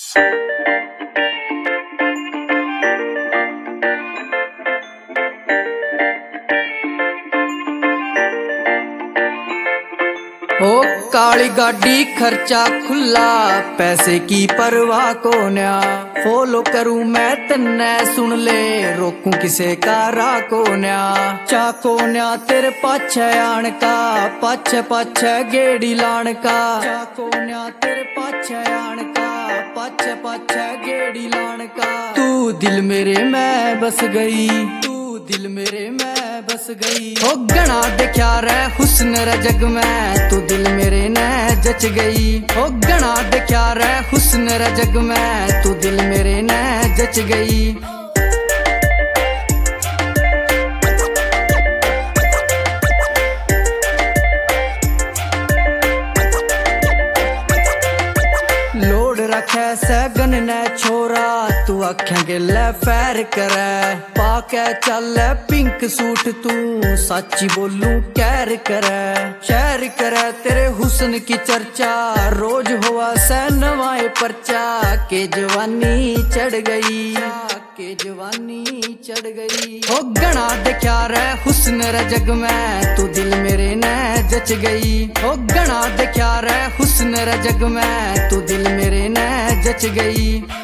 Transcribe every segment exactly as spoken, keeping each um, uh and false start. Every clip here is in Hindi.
ओ काली गाड़ी खर्चा खुला, पैसे की परवाह को न्या। फॉलो करूं मैं तन्ने सुन ले, रोकूं किसे कारा को न्या। चाको न्या तेरे पाछे आन का, पाछे पाछे गेड़ी लान का। चाको न्या तेरे पाछे आन का, पाछे पाछे गेड़ी लान का। तू दिल मेरे में बस गई, तू दिल मेरे में बस गई। हो गणा देखा रे हुस्न रे जग में, तू दिल मेरे ने जच गई। हो गणा देखा रे हुस्न रे जग में, तू दिल मेरे ने जच गई। लोड रखे सगन ने छोरा, तू आख्या गिले फैर करे। पाके चल पिंक सूट तू, सच्ची बोलूं कैर करे। शहर करे तेरे हुस्न की चर्चा, रोज हुआ से नवाए परचा। के जवानी चढ़ गई, के जवानी चढ़ गई। हो गणा देखा रे हुस्न रे जग में, तू दिल मेरे ने जच गई। हो गणा देखा रे हुस्न रे जग में, तू दिल मेरे ने जच गई।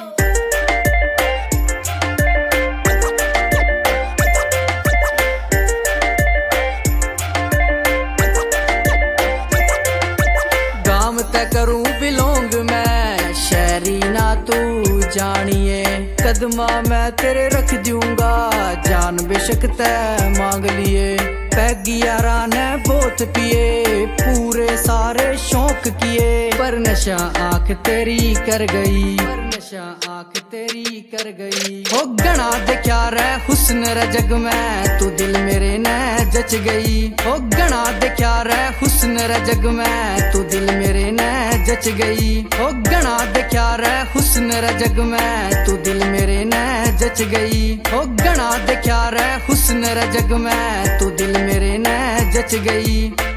गाम तक करूं बिलोंग मैं, शहरी ना तू जानिए। कदमा मैं तेरे रख दूंगा, जान बेशक तै मांग लिए। पैगी यारा ने बहुत पिए, पूरे सारे शौक किए। पर नशा आंख तेरी कर गई, पर नशा आंख तेरी कर गई। हो गणा देखा रे हुस्न रे जग में, तू दिल मेरे ने जच गई। हो गणा देखा रे हुस्न रे जग में, तू दिल मेरे ने जच गई। हो गणा देखा रे हुस्न रे जग में, तू दिल मेरे ने जच गई। हो गणा देखा रे हुस्न रे जग में, तू दिल मेरे ने जच गई।